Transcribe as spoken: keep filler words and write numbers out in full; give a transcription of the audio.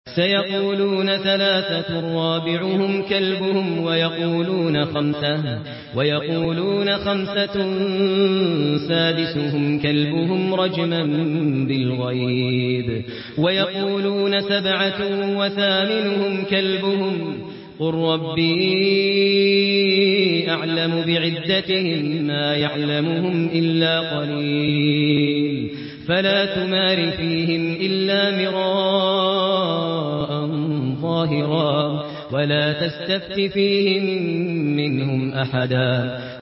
سيقولون ثلاثة رابعهم كلبهم ويقولون خمسة ويقولون خمسة سادسهم كلبهم رجما بالغيب ويقولون سبعة وثامنهم كلبهم قل ربي أعلم بعدتهم ما يعلمهم إلا قليل فلا تمار فيهم إلا مراء ظاهرا ولا تستفت فيهم منهم أحدا